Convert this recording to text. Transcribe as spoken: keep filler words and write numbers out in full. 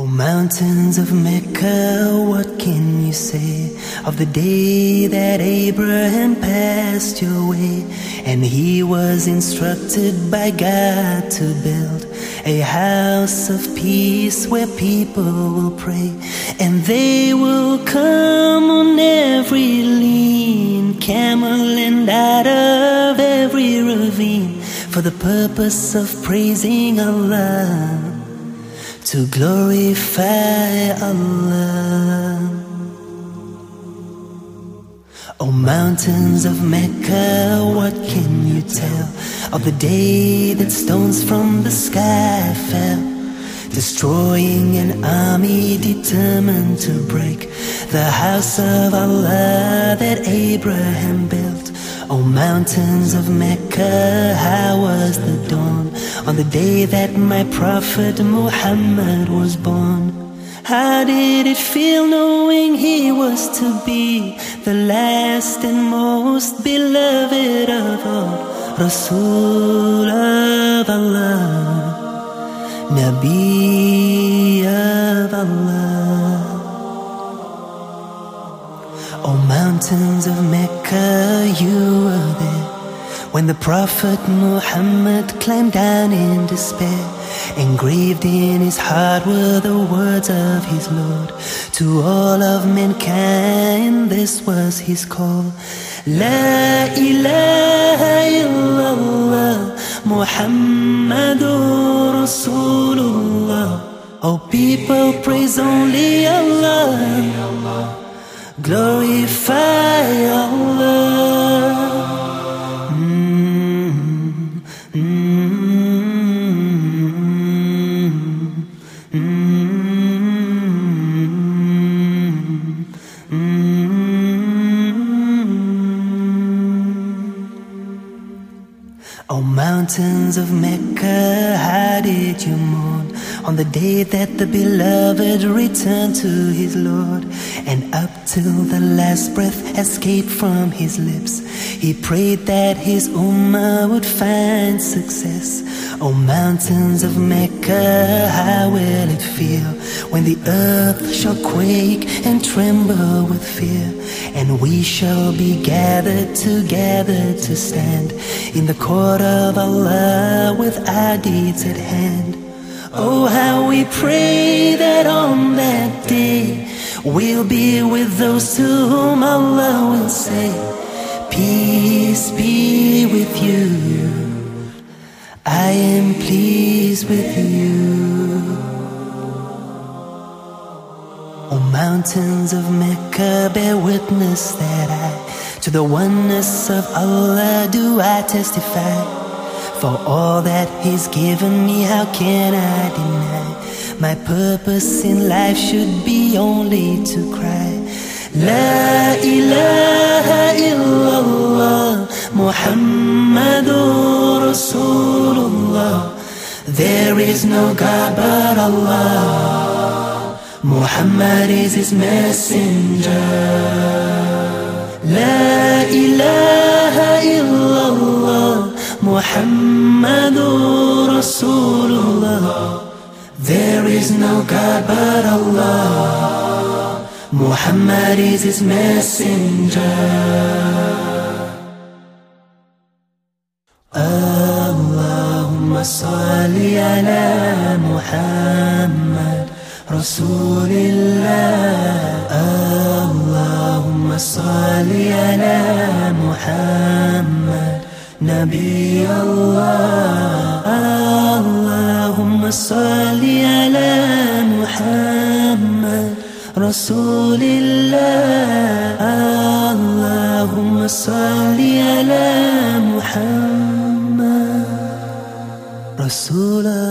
Mountains of Mecca, what can you say of the day that Abraham passed your way, and he was instructed by God to build a house of peace where people will pray, and they will come on every lean camel and out of every ravine for the purpose of praising Allah, to glorify Allah. O mountains of Mecca, what can you tell of the day that stones from the sky fell, destroying an army determined to break the house of Allah that Abraham built? O mountains of Mecca, how was the dawn on the day that my Prophet Muhammad was born? How did it feel knowing he was to be the last and most beloved of all, Rasul of Allah, Nabi of Allah? O mountains of Mecca, you were there when the Prophet Muhammad climbed down in despair. Engraved in his heart were the words of his Lord to all of mankind. This was his call: La ilaha illallah, Muhammadur Rasulullah. O people, praise only Allah, glorify Allah. Mm, mm, mm, mm, mm. O mountains of Mecca, how did you mourn on the day that the beloved returned to his Lord, and up till the last breath escaped from his lips, he prayed that his ummah would find success? O mountains of Mecca, how will it feel when the earth shall quake and tremble with fear, and we shall be gathered together to stand in the court of Allah with our deeds at hand? Oh, how we pray that on that day we'll be with those to whom Allah will say, peace be with you, I am pleased with you. O mountains of Mecca, bear witness that I, to the oneness of Allah do I testify. For all that He's given me, how can I deny? My purpose in life should be only to cry, La ilaha illallah, Muhammadur Rasulullah. There is no God but Allah, Muhammad is His messenger. La ilaha illallah, Muhammadur Rasulullah. There is no God but Allah, Muhammad is His messenger. Allahumma salli ala Muhammad Rasulillah. Allahumma salli ala Muhammad Nabi Allah. Allahumma salli ala Muhammad Rasulillah. Allahumma salli ala Muhammad Rasulullah.